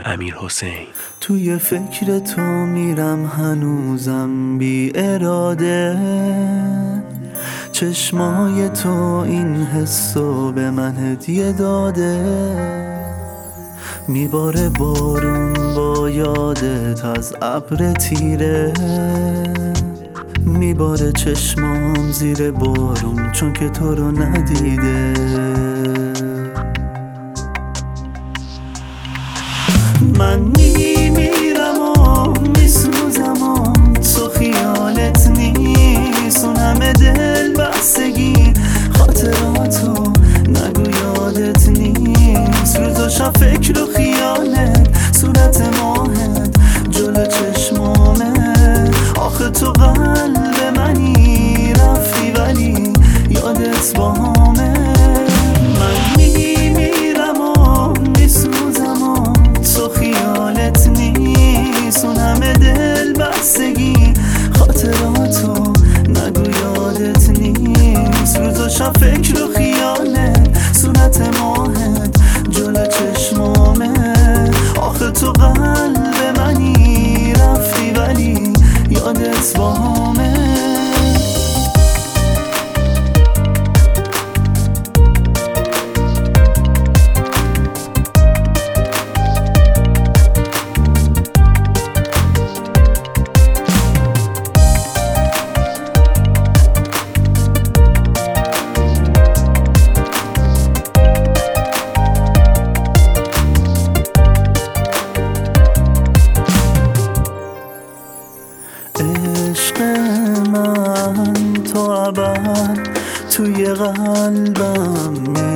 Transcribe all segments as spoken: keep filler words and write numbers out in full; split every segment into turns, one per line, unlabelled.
امیرحسین.
توی فکر تو میرم هنوزم بی اراده، چشمای تو این حسو به من هدیه داده. میباره بارون با یادت از ابر تیره، میباره چشمام زیر بارون چون که تو رو ندیده. من میمیرم و میسوزم و تو خیالت نیست، اون همه دل بستگی خاطراتو نگو یادت نیست. روز و شب فکر و خیالت، صورت ماهت جلو چشمامه. آخه تو قلب منی، رفتی ولی یادت باهامه. من میمیرم و میسوزم و تو خیالت نیست، اون همه دل بستگی خاطراتو نگو یادت نیست. روز و شب فکر و خیالت، صورت ماهت جلو چشمامه. آخه تو قلب منی، رفتی ولی یادت باهامه. عشق من تو ابد توی قلبم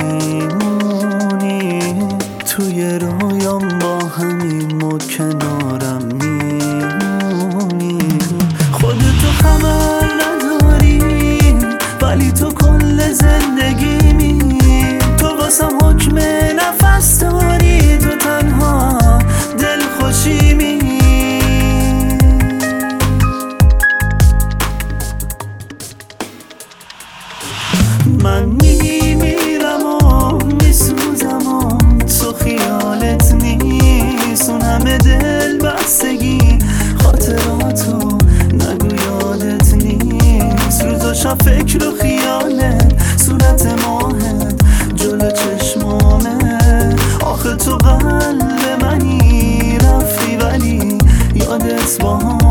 میمونی، توی رویام با همین و کنارم میمونی. خودتو خبر نداری ولی تو کل زندگیمی، تو واسم حکم نفس داری، تو تنها دل خوشیمی. من میمیرم و میسوزم و تو خیالت نیست، اون همه دل بستگی خاطراتو نگو یادت نیست. روز و شب فکر و خیالت، صورت ماهت جلو چشمامه. آخه تو قلب منی، رفتی ولی یادت باهامه.